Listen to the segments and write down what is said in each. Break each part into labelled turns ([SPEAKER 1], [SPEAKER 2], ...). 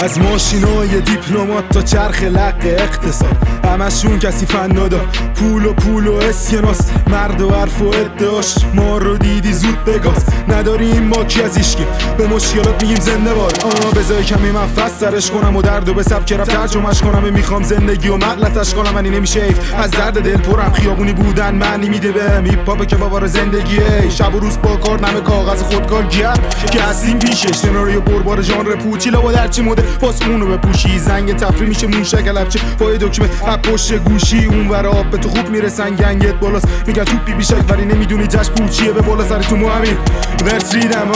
[SPEAKER 1] از ماشینای دیپلمات تا چرخ لق اقتصاد، همشون کسی فن ندا، پول و اسکناس، مرد و حرف و ادعاش. ما رو دیدی زود بگاز، نداریم ما کی از ایشکی، به مشکلات میگیم زنده باد. بذار کمی من فست سرش کنم و درد و به سبک رفت ترجمهش کنم. میخوام زندگی و مغلطش کنم، ولی نمیشه ایف از درد دل پرم. خیابونی بودن معنی میده بهم هیپ هاپ که بابا زندگیه، شب و روز با کار نمه کاغذ خودکار گرم که هستیم پیشش. سناریو بربار ژانر پوچیلا با درچی مده باز خونو بپوشی، زنگ تفریح میشه موشک لبچه با دکمه اپ پشت گوشی. اون ور آب به تو خوب میرسن گنگت بالاست، میگن تو بی بیشک ولی نمیدونی جشن پوچیه به بالا سر تو مو همین ورس ریدم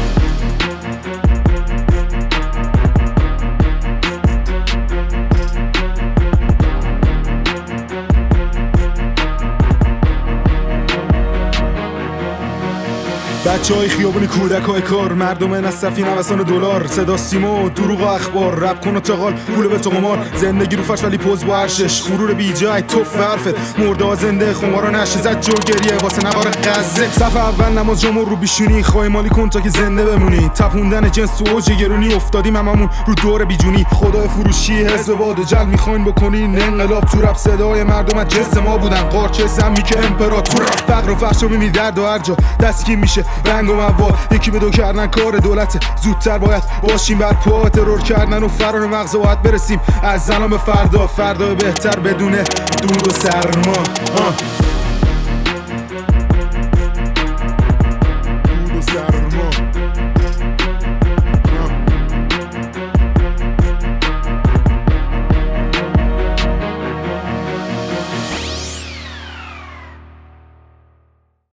[SPEAKER 1] بچه‌های خیابونی، کودک‌های کار، مردم نصفی نوسان دلار، صدا سیما و دروغ و اخبار، رپ کن و چغال، پول به تو قمار، زندگی رو فرش ولی پوز با ارشش، غرور بی جای توف حرفت، مرده ها زنده خمارا نشه زد جو گریه واسه نوار غزه. صف اول نماز جمعه رو بیشونی، خواهی مالی کن تا که زنده بمونی، تپوندن جنس و اوج گرونی، افتادیم هممون رو دور بیجونی. خدای فروشی حزب باد جلب میخواین بکنین انقلاب، تو رپ صدای مردم از جنس ما بودن، قارچه سمی که امپراتور، فقر و فحش رو میبینی درد و هر جا دستگیر میشه رنگ و مواد. یکی به دو کردن کار دولت، زودتر باید باشیم بر پا، ترور کردن و فرار مغز باید برسیم از الان به فردا، فردا بهتر بدون دود و سرما.